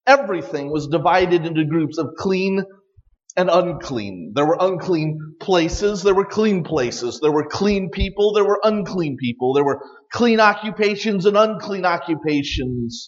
Everything was divided into groups of clean and unclean. There were unclean places, there were clean places. There were clean people, there were unclean people. There were clean occupations and unclean occupations.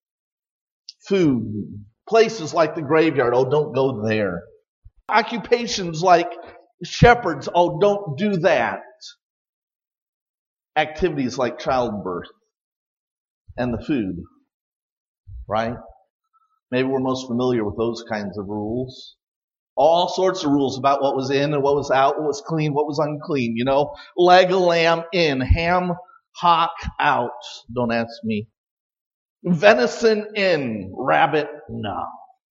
Food. Places like the graveyard, oh, don't go there. Occupations like shepherds, oh, don't do that. Activities like childbirth and the food, right? Maybe we're most familiar with those kinds of rules. All sorts of rules about what was in and what was out, what was clean, what was unclean, Leg of lamb in, ham hock out. Don't ask me. Venison in, rabbit no.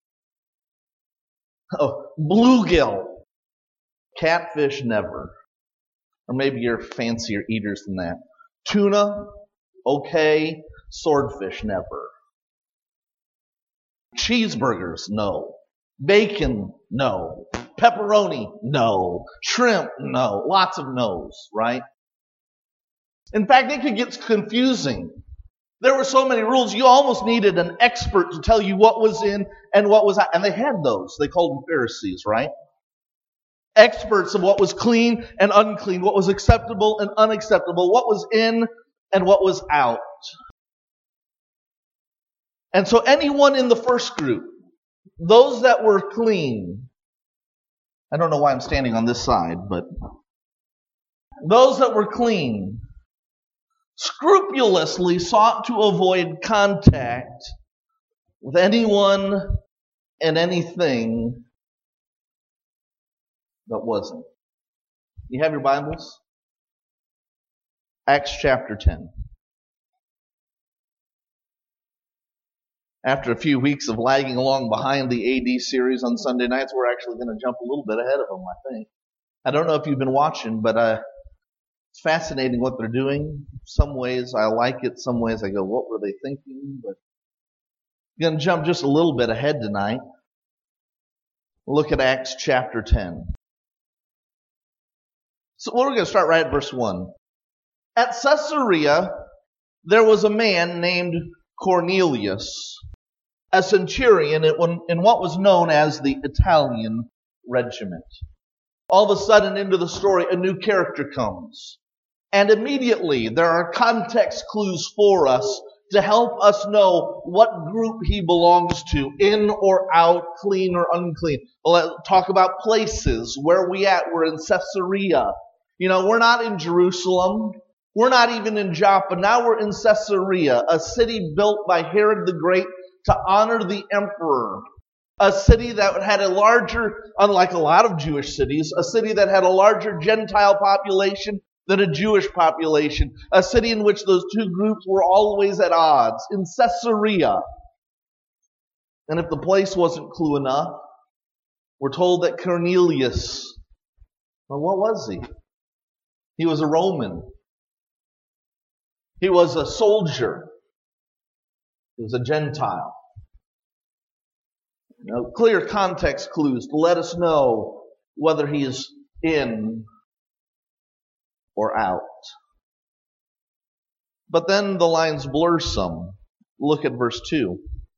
Oh, bluegill, catfish never. Or maybe you're fancier eaters than that. Tuna, okay. Swordfish never. Cheeseburgers, no. Bacon, no. Pepperoni, no. Shrimp, no. Lots of no's, right? In fact, it could get confusing. There were so many rules, you almost needed an expert to tell you what was in and what was out. And they had those. They called them Pharisees, right? Experts of what was clean and unclean, what was acceptable and unacceptable, what was in and what was out. And so anyone in the first group, those that were clean, I don't know why I'm standing on this side, but those that were clean scrupulously sought to avoid contact with anyone and anything that wasn't. You have your Bibles? Acts chapter 10. After a few weeks of lagging along behind the AD series on Sunday nights, we're actually going to jump a little bit ahead of them, I think. I don't know if you've been watching, but it's fascinating what they're doing. Some ways I like it, some ways I go, what were they thinking? But I'm going to jump just a little bit ahead tonight. Look at Acts chapter 10. So we're going to start right at verse 1. At Caesarea, there was a man named Cornelius, a centurion in what was known as the Italian regiment. All of a sudden into the story, a new character comes. And immediately there are context clues for us to help us know what group he belongs to, in or out, clean or unclean. We'll talk about places. Where are we at? We're in Caesarea. We're not in Jerusalem. We're not even in Joppa. Now we're in Caesarea, a city built by Herod the Great to honor the emperor. A city that had a larger, unlike a lot of Jewish cities, a city that had a larger Gentile population than a Jewish population. A city in which those two groups were always at odds. In Caesarea. And if the place wasn't clue enough, we're told that Cornelius, well, what was he? He was a Roman. He was a soldier. He was a Gentile. Clear context clues to let us know whether he is in or out. But then the lines blur some. Look at verse 2.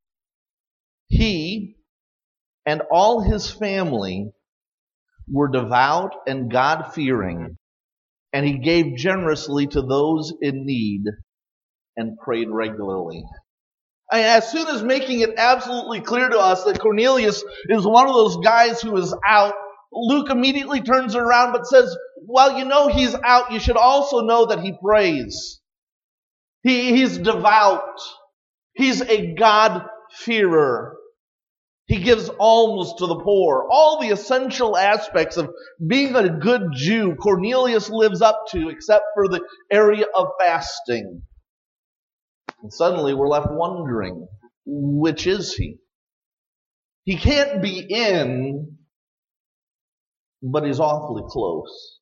He and all his family were devout and God-fearing, and he gave generously to those in need and prayed regularly. As soon as making it absolutely clear to us that Cornelius is one of those guys who is out, Luke immediately turns it around but says, well, he's out. You should also know that he prays. He's devout. He's a God-fearer. He gives alms to the poor. All the essential aspects of being a good Jew, Cornelius lives up to, except for the area of fasting. And suddenly we're left wondering, which is he? He can't be in, but he's awfully close.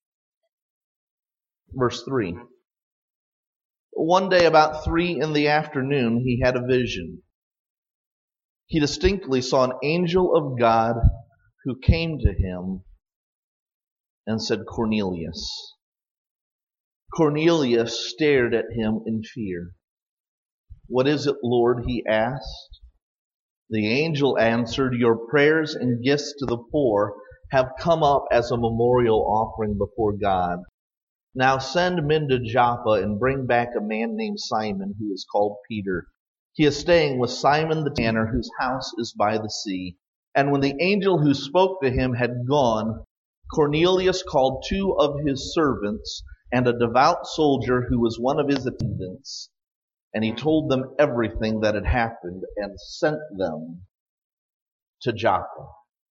Verse 3. One day about 3 p.m, he had a vision. He distinctly saw an angel of God who came to him and said, Cornelius. Cornelius stared at him in fear. What is it, Lord? He asked. The angel answered, "Your prayers and gifts to the poor have come up as a memorial offering before God. Now send men to Joppa and bring back a man named Simon who is called Peter. He is staying with Simon the tanner, whose house is by the sea." And when the angel who spoke to him had gone, Cornelius called 2 of his servants and a devout soldier who was one of his attendants. And he told them everything that had happened and sent them to Joppa.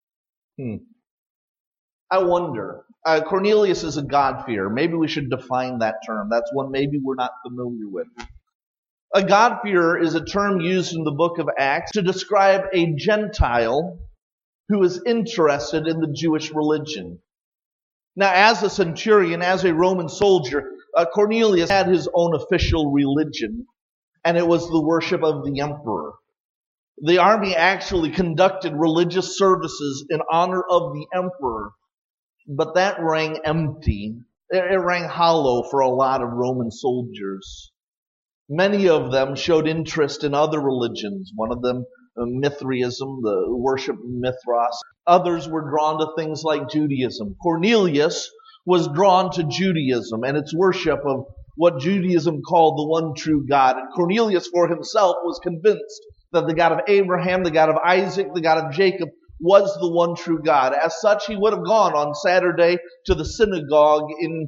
I wonder, Cornelius is a God-fearer. Maybe we should define that term. That's one maybe we're not familiar with. A God-fearer is a term used in the book of Acts to describe a Gentile who is interested in the Jewish religion. Now, as a centurion, as a Roman soldier, Cornelius had his own official religion, and it was the worship of the emperor. The army actually conducted religious services in honor of the emperor, but that rang empty. It rang hollow for a lot of Roman soldiers. Many of them showed interest in other religions. One of them, Mithraism, the worship of Mithras. Others were drawn to things like Judaism. Cornelius was drawn to Judaism and its worship of what Judaism called the one true God. And Cornelius for himself was convinced that the God of Abraham, the God of Isaac, the God of Jacob was the one true God. As such, he would have gone on Saturday to the synagogue in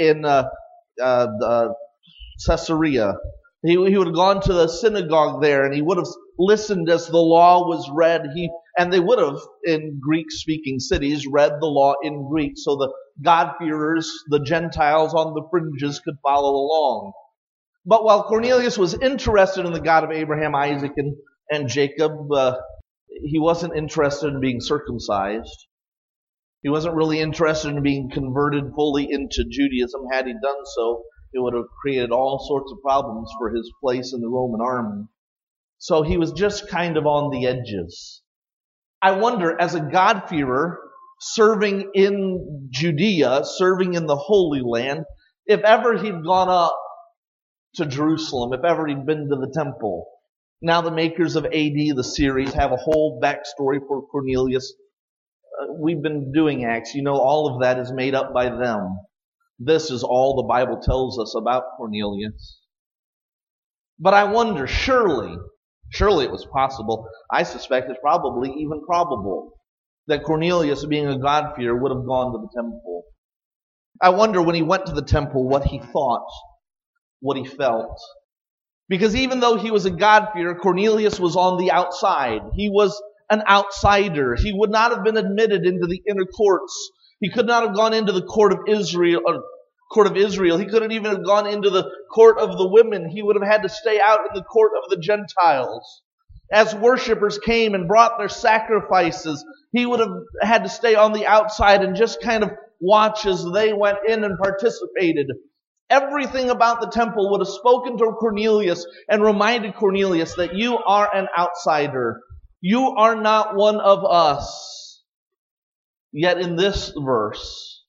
Caesarea. He would have gone to the synagogue there, and he would have listened as the law was read. And they would have, in Greek-speaking cities, read the law in Greek, so the God-fearers, the Gentiles on the fringes, could follow along. But while Cornelius was interested in the God of Abraham, Isaac, and Jacob, he wasn't interested in being circumcised. He wasn't really interested in being converted fully into Judaism. Had he done so, it would have created all sorts of problems for his place in the Roman army. So he was just kind of on the edges. I wonder, as a God-fearer, serving in Judea, serving in the Holy Land, if ever he'd gone up to Jerusalem, if ever he'd been to the temple. Now the makers of AD, the series, have a whole backstory for Cornelius. We've been doing Acts. You know, all of that is made up by them. This is all the Bible tells us about Cornelius. But I wonder, surely it was possible, I suspect it's probably even probable, that Cornelius, being a God-fearer, would have gone to the temple. I wonder when he went to the temple what he thought, what he felt. Because even though he was a God-fearer, Cornelius was on the outside. He was an outsider. He would not have been admitted into the inner courts. He could not have gone into the court of Israel. He couldn't even have gone into the court of the women. He would have had to stay out in the court of the Gentiles. As worshipers came and brought their sacrifices, he would have had to stay on the outside and just kind of watch as they went in and participated. Everything about the temple would have spoken to Cornelius and reminded Cornelius that you are an outsider. You are not one of us. Yet in this verse,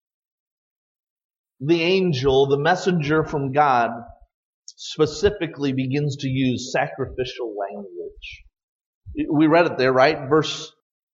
the angel, the messenger from God, specifically begins to use sacrificial language. We read it there, right? Verse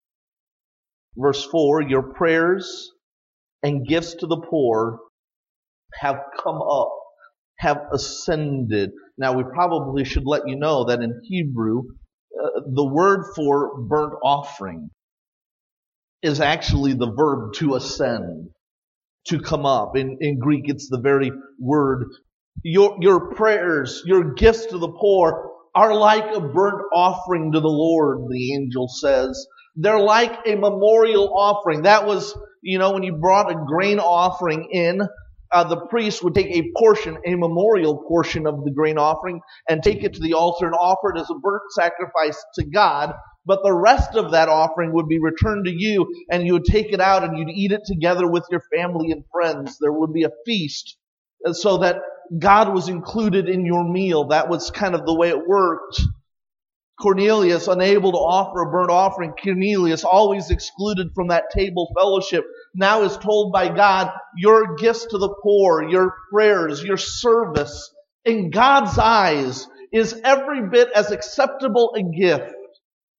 4, your prayers and gifts to the poor have come up, have ascended. Now we probably should let you know that in Hebrew, the word for burnt offering is actually the verb to ascend, to come up. In Greek, it's the very word. Your prayers, your gifts to the poor are like a burnt offering to the Lord, the angel says. They're like a memorial offering. That was, when you brought a grain offering in, the priest would take a portion, a memorial portion of the grain offering, and take it to the altar and offer it as a burnt sacrifice to God. But the rest of that offering would be returned to you, and you would take it out and you'd eat it together with your family and friends. There would be a feast, so that God was included in your meal. That was kind of the way it worked. Cornelius, unable to offer a burnt offering, Cornelius, always excluded from that table fellowship, now is told by God, your gifts to the poor, your prayers, your service, in God's eyes, is every bit as acceptable a gift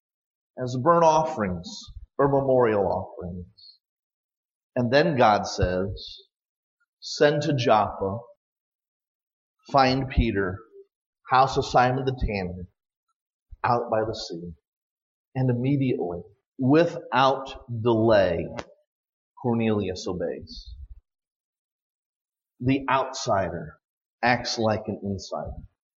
as burnt offerings or memorial offerings. And then God says, send to Joppa, find Peter, house of Simon the Tanner, out by the sea. And immediately, without delay, Cornelius obeys. The outsider acts like an insider.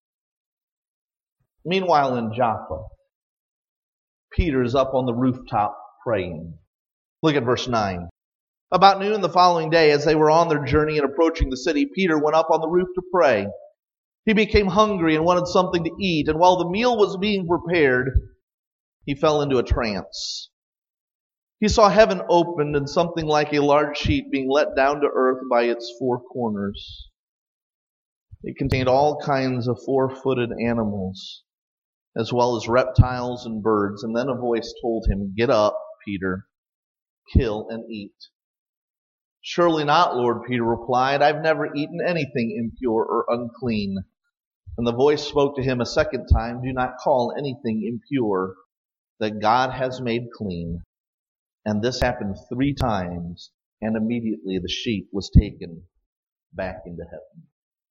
Meanwhile, in Joppa, Peter is up on the rooftop praying. Look at verse 9. About noon the following day, as they were on their journey and approaching the city, Peter went up on the roof to pray. He became hungry and wanted something to eat, and while the meal was being prepared, he fell into a trance. He saw heaven opened and something like a large sheet being let down to earth by its four corners. It contained all kinds of four-footed animals, as well as reptiles and birds. And then a voice told him, "Get up, Peter, kill and eat." "Surely not, Lord," Peter replied. "I've never eaten anything impure or unclean." And the voice spoke to him a second time, "Do not call anything impure that God has made clean." And this happened 3 times, and immediately the sheet was taken back into heaven.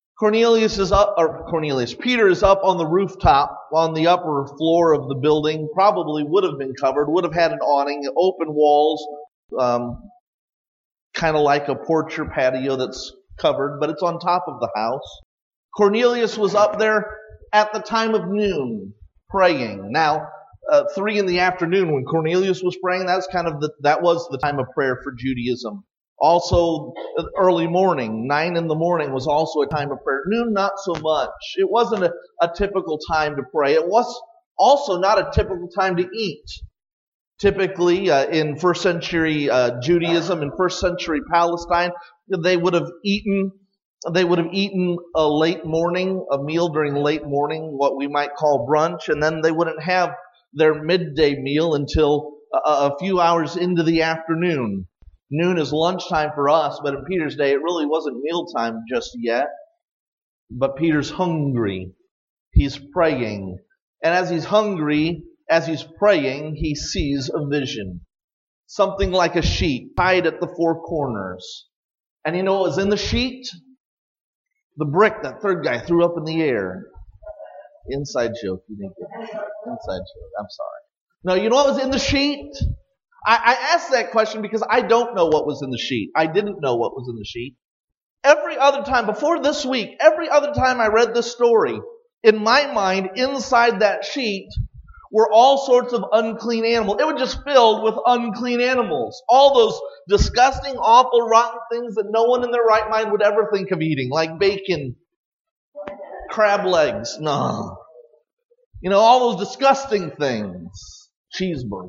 Peter is up on the rooftop on the upper floor of the building, probably would have been covered, would have had an awning, open walls, kind of like a porch or patio that's covered, but it's on top of the house. Cornelius was up there at the time of noon praying. Now, 3 in the afternoon when Cornelius was praying, that was the time of prayer for Judaism. Also, early morning, 9 in the morning was also a time of prayer. Noon, not so much. It wasn't a typical time to pray. It was also not a typical time to eat. Typically, in first century Judaism, in first century Palestine, they would have eaten a late morning, a meal during late morning, what we might call brunch, and then they wouldn't have their midday meal until a few hours into the afternoon. Noon is lunchtime for us, but in Peter's day, it really wasn't mealtime just yet. But Peter's hungry. He's praying. And as he's hungry, as he's praying, he sees a vision. Something like a sheet tied at the 4 corners. And you know what was in the sheet? The brick that third guy threw up in the air. Inside joke. You didn't get it. Inside joke. I'm sorry. No, you know what was in the sheet? I asked that question because I don't know what was in the sheet. I didn't know what was in the sheet. Every other time, before this week, every other time I read this story, in my mind, inside that sheet were all sorts of unclean animals. It was just filled with unclean animals. All those disgusting, awful, rotten things that no one in their right mind would ever think of eating, like bacon, crab legs, no. You know, all those disgusting things. Cheeseburger.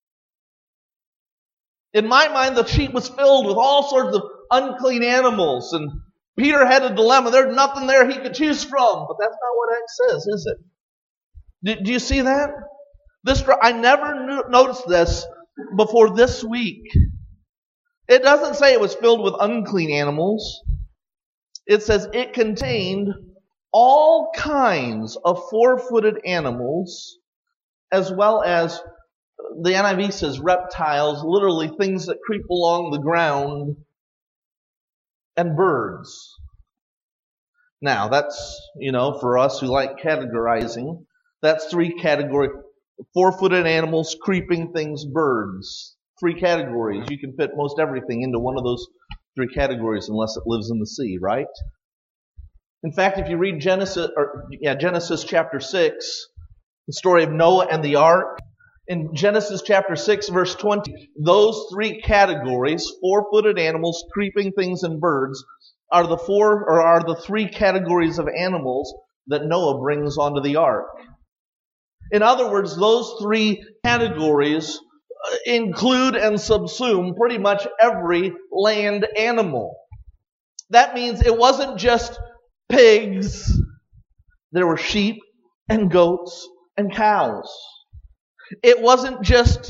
In my mind, the sheet was filled with all sorts of unclean animals, and Peter had a dilemma. There's nothing there he could choose from, but that's not what it says, is it? Do you see that? I never noticed this before this week. It doesn't say it was filled with unclean animals. It says it contained all kinds of 4-footed animals, as well as, the NIV says reptiles, literally things that creep along the ground, and birds. Now, that's, for us who like categorizing, that's 3 categories. 4-footed animals, creeping things, birds. 3 categories. You can fit most everything into one of those 3 categories unless it lives in the sea, right? In fact, if you read Genesis chapter 6, the story of Noah and the ark, in Genesis chapter 6, verse 20, those 3 categories, 4-footed animals, creeping things, and birds, are the 3 categories of animals that Noah brings onto the ark. In other words, those 3 categories include and subsume pretty much every land animal. That means it wasn't just pigs. There were sheep and goats and cows. It wasn't just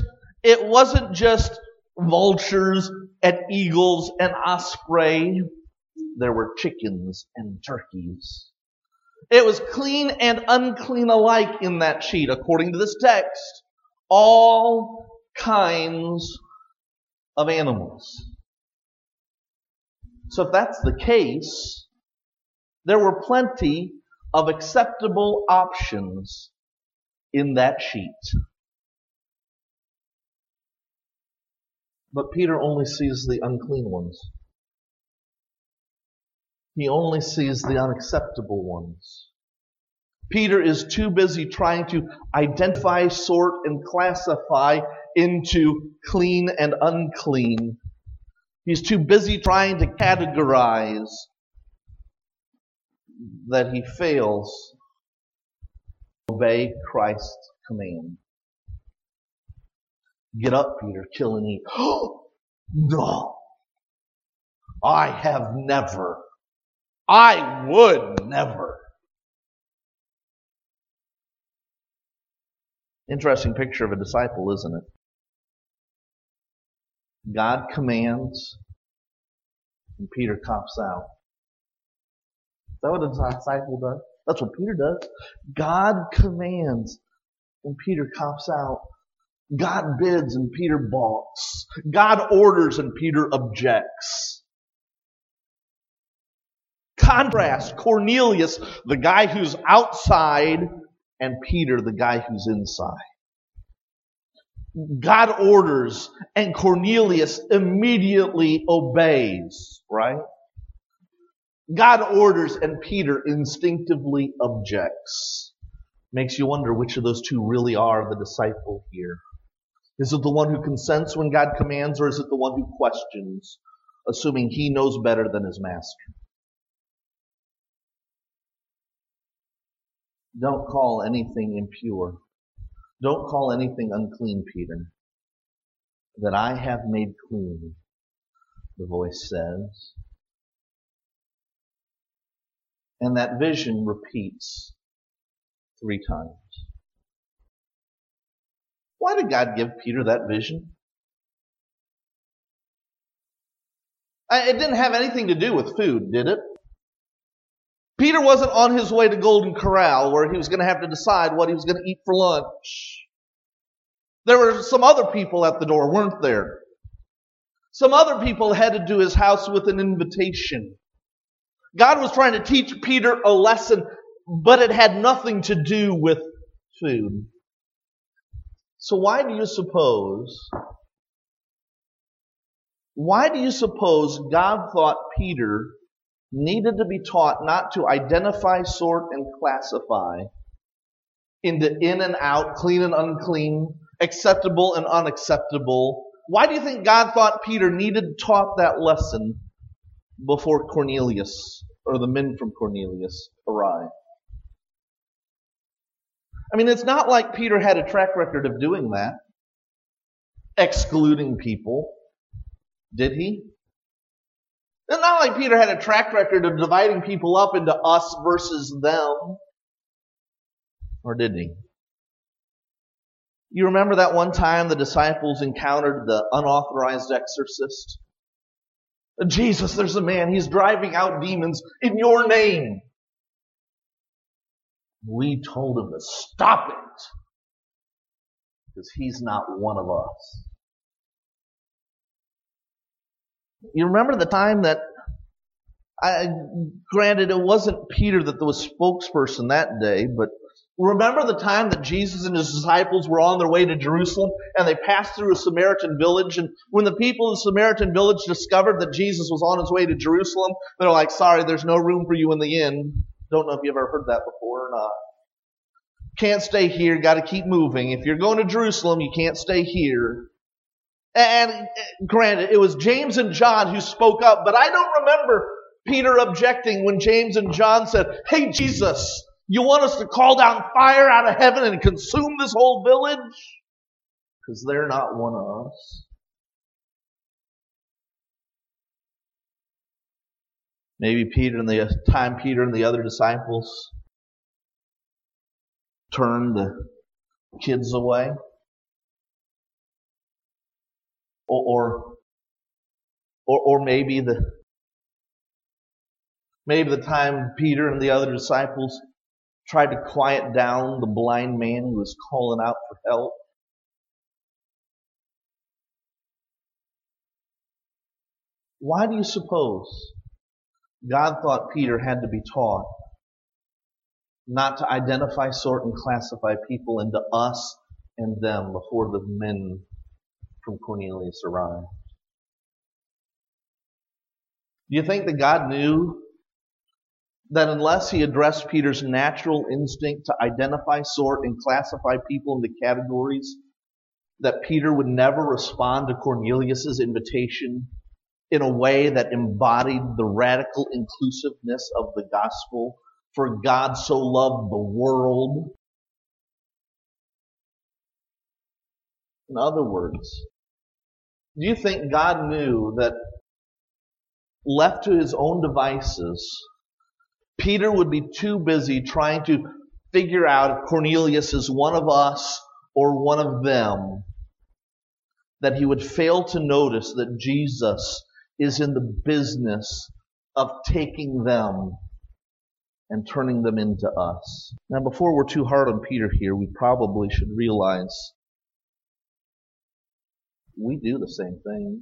vultures and eagles and osprey. There were chickens and turkeys. It was clean and unclean alike in that sheet, according to this text. all kinds of animals. So if that's the case, there were plenty of acceptable options in that sheet. But Peter only sees the unclean ones. He only sees the unacceptable ones. Peter is too busy trying to identify, sort, and classify into clean and unclean. He's too busy trying to categorize that he fails to obey Christ's command. Get up, Peter, kill and eat. No, I have never. I would never. Interesting picture of a disciple, isn't it? God commands, and Peter cops out. Is that what a disciple does? That's what Peter does. God commands, and Peter cops out. God bids, and Peter balks. God orders, and Peter objects. Contrast Cornelius, the guy who's outside, and Peter, the guy who's inside. God orders, and Cornelius immediately obeys, right? God orders, and Peter instinctively objects. Makes you wonder which of those two really are the disciple here. Is it the one who consents when God commands, or is it the one who questions, assuming he knows better than his master? Don't call anything impure. Don't call anything unclean, Peter, that I have made clean, the voice says. And that vision repeats 3 times. Why did God give Peter that vision? It didn't have anything to do with food, did it? Peter wasn't on his way to Golden Corral where he was going to have to decide what he was going to eat for lunch. There were some other people at the door, weren't there? Some other people headed to his house with an invitation. God was trying to teach Peter a lesson, but it had nothing to do with food. So why do you suppose God thought Peter needed to be taught not to identify, sort, and classify into in and out, clean and unclean, acceptable and unacceptable? Why do you think God thought Peter needed taught that lesson before Cornelius, or the men from Cornelius, arrived? I mean, it's not like Peter had a track record of doing that, excluding people. Did he? It's not like Peter had a track record of dividing people up into us versus them. Or did he? You remember that one time the disciples encountered the unauthorized exorcist? Jesus, there's a man, he's driving out demons in your name. We told him to stop it, because he's not one of us. You remember the time that, granted it wasn't Peter that was spokesperson that day, but remember the time that Jesus and his disciples were on their way to Jerusalem and they passed through a Samaritan village, and when the people in the Samaritan village discovered that Jesus was on his way to Jerusalem, they're like, sorry, there's no room for you in the inn. Don't know if you've ever heard that before or not. Can't stay here, got to keep moving. If you're going to Jerusalem, you can't stay here. And granted, it was James and John who spoke up, but I don't remember Peter objecting when James and John said, hey, Jesus, you want us to call down fire out of heaven and consume this whole village? Because they're not one of us. Maybe Peter and the other disciples turned the kids away. Or maybe the time Peter and the other disciples tried to quiet down the blind man who was calling out for help. Why do you suppose God thought Peter had to be taught not to identify, sort, and classify people into us and them before the men from Cornelius arrived? Do you think that God knew that unless he addressed Peter's natural instinct to identify, sort, and classify people into categories, that Peter would never respond to Cornelius' invitation in a way that embodied the radical inclusiveness of the gospel? For God so loved the world. In other words, do you think God knew that left to his own devices, Peter would be too busy trying to figure out if Cornelius is one of us or one of them, that he would fail to notice that Jesus is in the business of taking them and turning them into us? Now, before we're too hard on Peter here, we probably should realize we do the same things.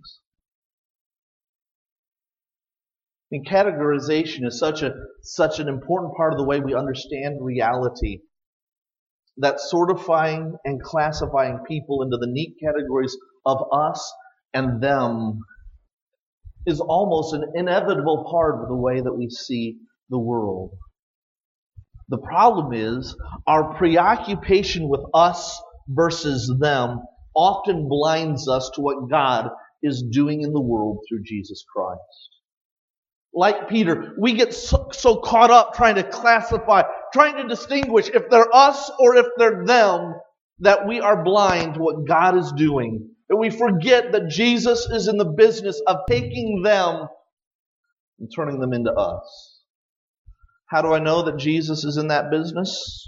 And categorization is such an important part of the way we understand reality, that sortifying and classifying people into the neat categories of us and them is almost an inevitable part of the way that we see the world. The problem is our preoccupation with us versus them often blinds us to what God is doing in the world through Jesus Christ. Like Peter, we get so caught up trying to classify, trying to distinguish if they're us or if they're them, that we are blind to what God is doing. And we forget that Jesus is in the business of taking them and turning them into us. How do I know that Jesus is in that business?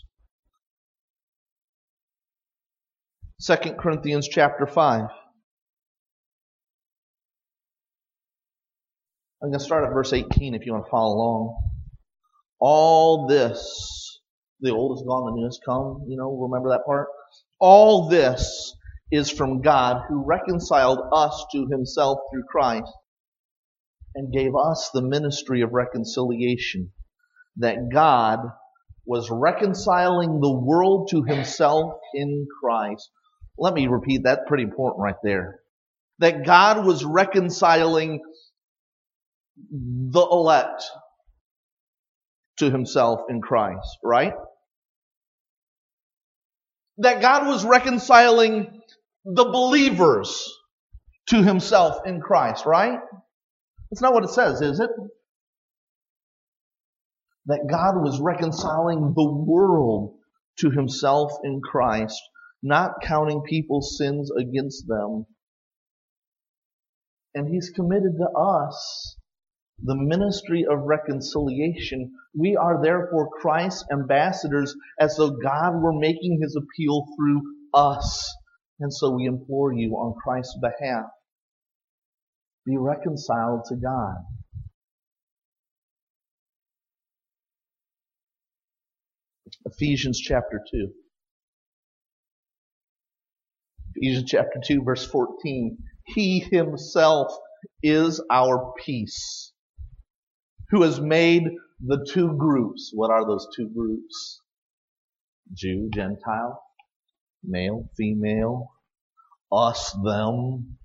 2 Corinthians chapter 5. I'm going to start at verse 18 if you want to follow along. All this, the old is gone, the new has come. Remember that part? All this is from God, who reconciled us to himself through Christ and gave us the ministry of reconciliation. That God was reconciling the world to himself in Christ. Let me repeat that, pretty important right there. That God was reconciling the elect to himself in Christ, right? That God was reconciling the believers to himself in Christ, right? That's not what it says, is it? That God was reconciling the world to himself in Christ, not counting people's sins against them. And he's committed to us the ministry of reconciliation. We are therefore Christ's ambassadors, as though God were making his appeal through us. And so we implore you on Christ's behalf, be reconciled to God. Ephesians chapter 2. Ephesians chapter 2, verse 14. He himself is our peace, who has made the two groups. What are those two groups? Jew, Gentile, male, female, us, them.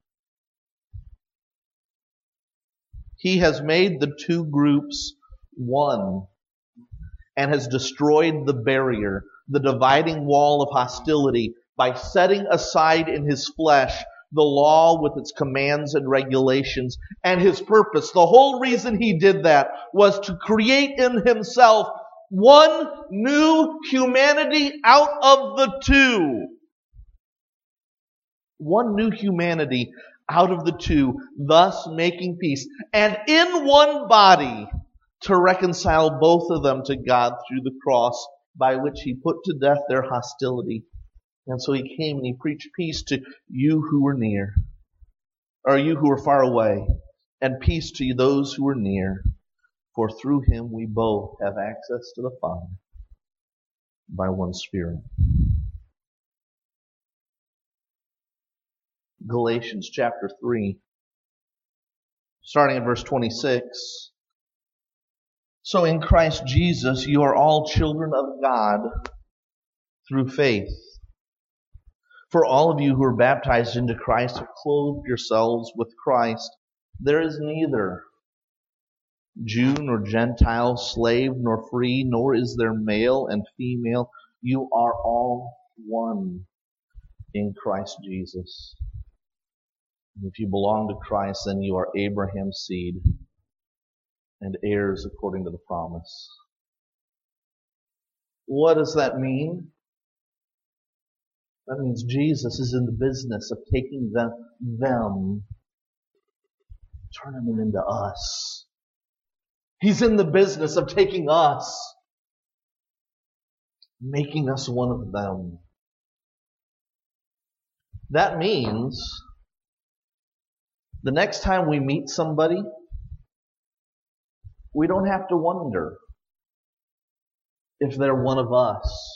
He has made the two groups one, and has destroyed the barrier, the dividing wall of hostility, by setting aside in his flesh the law with its commands and regulations. And his purpose, the whole reason he did that, was to create in himself one new humanity out of the two. One new humanity out of the two, thus making peace. And in one body, to reconcile both of them to God through the cross, by which he put to death their hostility. And so he came and he preached peace to you who were near, or you who were far away, and peace to those who were near. For through him we both have access to the Father by one Spirit. Galatians chapter 3, starting at verse 26. So in Christ Jesus, you are all children of God through faith. For all of you who are baptized into Christ have clothed yourselves with Christ. There is neither Jew nor Gentile, slave nor free, nor is there male and female. You are all one in Christ Jesus. And if you belong to Christ, then you are Abraham's seed and heirs according to the promise. What does that mean? That means Jesus is in the business of taking them, turning them into us. He's in the business of taking us, making us one of them. That means the next time we meet somebody, we don't have to wonder if they're one of us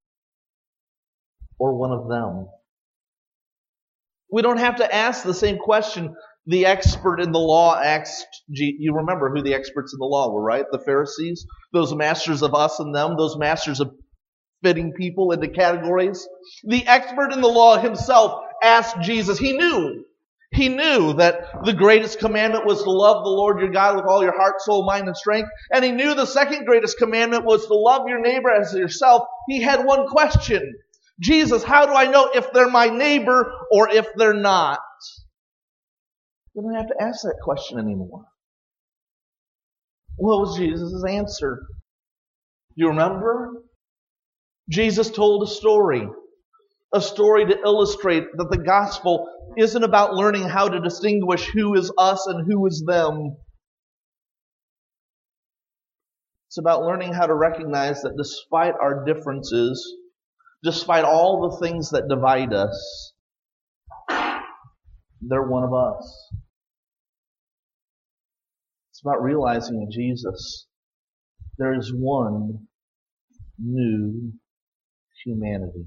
or one of them. We don't have to ask the same question the expert in the law asked. You remember who the experts in the law were, right? The Pharisees, those masters of us and them, those masters of fitting people into categories. The expert in the law himself asked Jesus. He knew that the greatest commandment was to love the Lord your God with all your heart, soul, mind, and strength. And he knew the second greatest commandment was to love your neighbor as yourself. He had one question. Jesus, how do I know if they're my neighbor or if they're not? We don't have to ask that question anymore. What was Jesus' answer? You remember? Jesus told a story to illustrate that the gospel isn't about learning how to distinguish who is us and who is them. It's about learning how to recognize that despite our differences, despite all the things that divide us, they're one of us. It's about realizing in Jesus, there is one new humanity.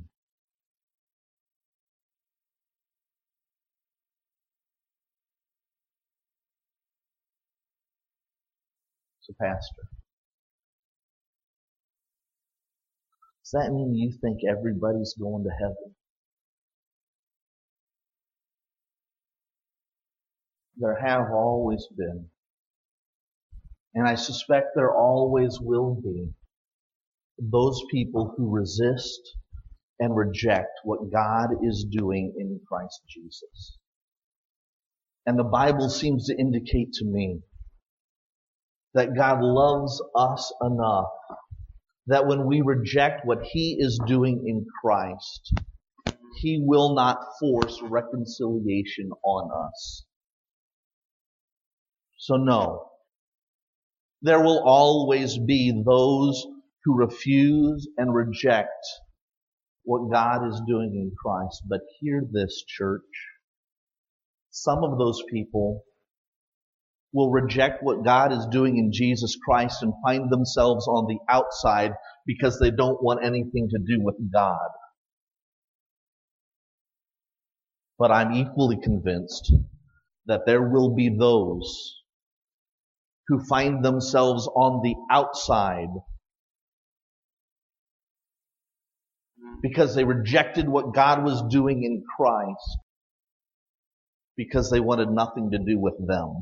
So, Pastor, does that mean you think everybody's going to heaven? There have always been, and I suspect there always will be, those people who resist and reject what God is doing in Christ Jesus. And the Bible seems to indicate to me that God loves us enough that when we reject what He is doing in Christ, He will not force reconciliation on us. So no, there will always be those who refuse and reject what God is doing in Christ. But hear this, church. Some of those people will reject what God is doing in Jesus Christ and find themselves on the outside because they don't want anything to do with God. But I'm equally convinced that there will be those who find themselves on the outside because they rejected what God was doing in Christ because they wanted nothing to do with them.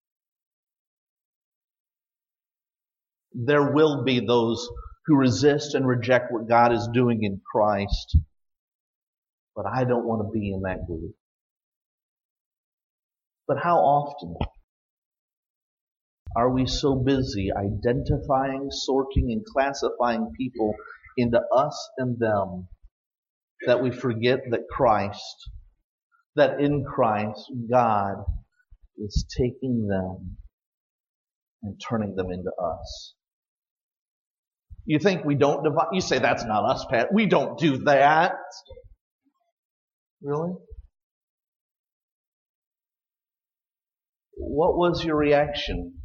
There will be those who resist and reject what God is doing in Christ, but I don't want to be in that group. But how often are we so busy identifying, sorting, and classifying people into us and them that we forget that in Christ, God is taking them and turning them into us. You think we don't divide? You say, that's not us, Pat. We don't do that. Really? What was your reaction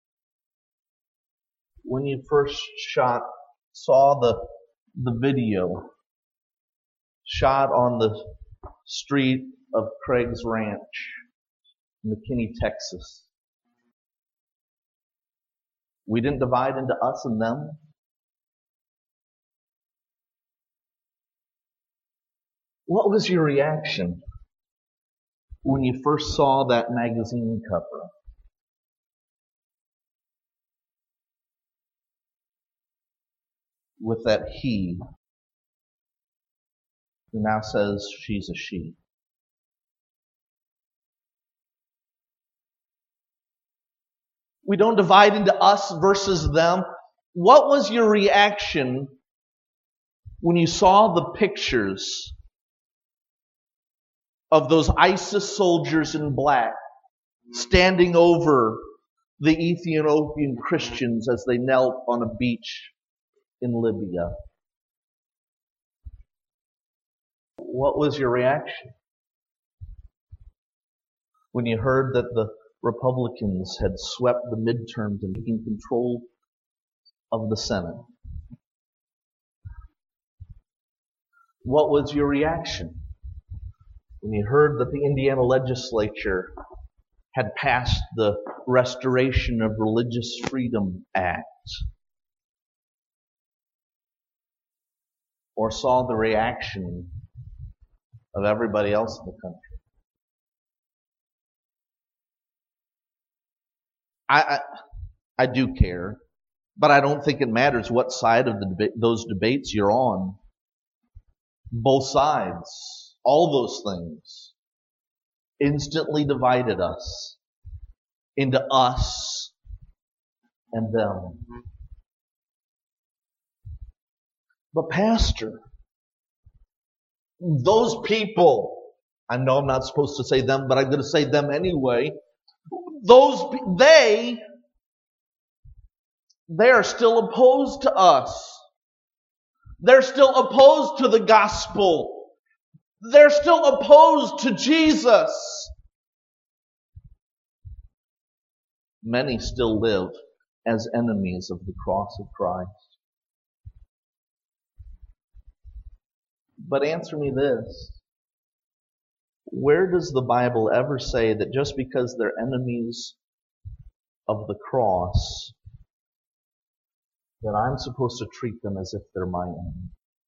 when you first saw the video shot on the street of Craig's Ranch in McKinney, Texas? We didn't divide into us and them. What was your reaction when you first saw that magazine cover? With that he who now says she's a she. We don't divide into us versus them. What was your reaction when you saw the pictures of those ISIS soldiers in black standing over the Ethiopian Christians as they knelt on a beach in Libya? What was your reaction when you heard that the Republicans had swept the midterms and taken control of the Senate? What was your reaction when you heard that the Indiana legislature had passed the Restoration of Religious Freedom Act? Or saw the reaction of everybody else in the country? I do care, but I don't think it matters what side of those debates you're on. Both sides, all those things, instantly divided us into us and them. But Pastor, those people, I know I'm not supposed to say them, but I'm going to say them anyway. They are still opposed to us. They're still opposed to the gospel. They're still opposed to Jesus. Many still live as enemies of the cross of Christ. But answer me this. Where does the Bible ever say that just because they're enemies of the cross, that I'm supposed to treat them as if they're my enemy?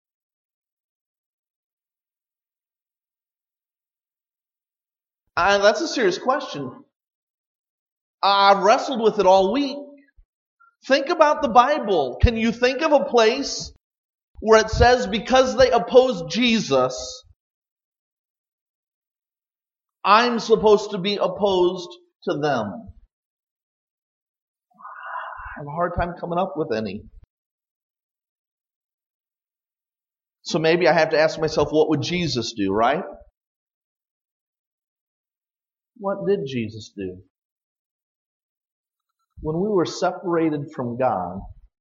That's a serious question. I've wrestled with it all week. Think about the Bible. Can you think of a place where it says because they opposed Jesus, I'm supposed to be opposed to them? I have a hard time coming up with any. So maybe I have to ask myself, what would Jesus do, right? What did Jesus do? When we were separated from God,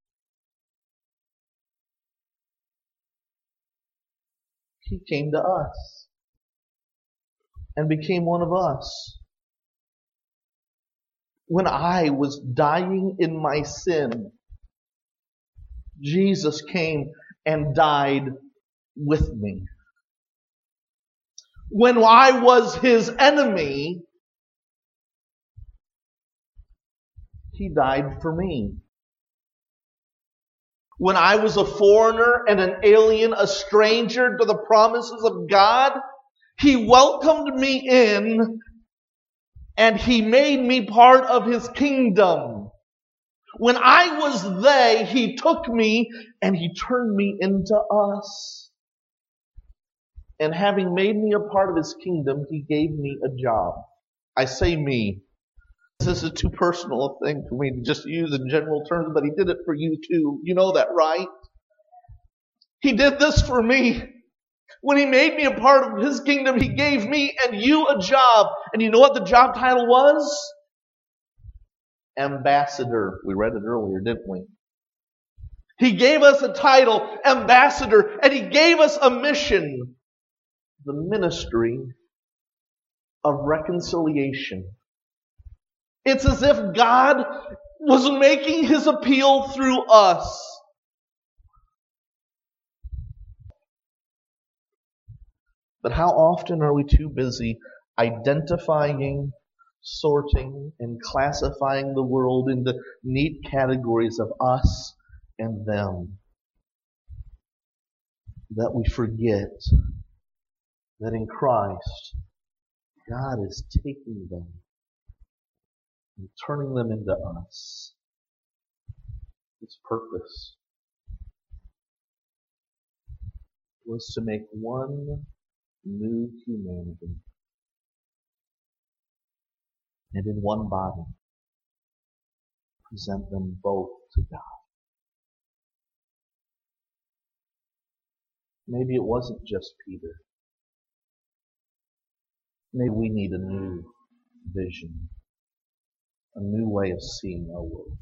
He came to us and became one of us. When I was dying in my sin, Jesus came and died with me. When I was His enemy, He died for me. When I was a foreigner and an alien, a stranger to the promises of God, He welcomed me in and He made me part of His kingdom. When I was they, He took me and He turned me into us. And having made me a part of His kingdom, He gave me a job. I say me. This is too personal a thing for me to just use in general terms, but He did it for you too. You know that, right? He did this for me. When He made me a part of His kingdom, He gave me and you a job. And you know what the job title was? Ambassador. We read it earlier, didn't we? He gave us a title, ambassador, and He gave us a mission. The ministry of reconciliation. It's as if God was making His appeal through us. But how often are we too busy identifying sorting and classifying the world into neat categories of us and them, that we forget that in Christ, God is taking them and turning them into us. His purpose was to make one new humanity, and in one body, present them both to God. Maybe it wasn't just Peter. Maybe we need a new vision, a new way of seeing our world.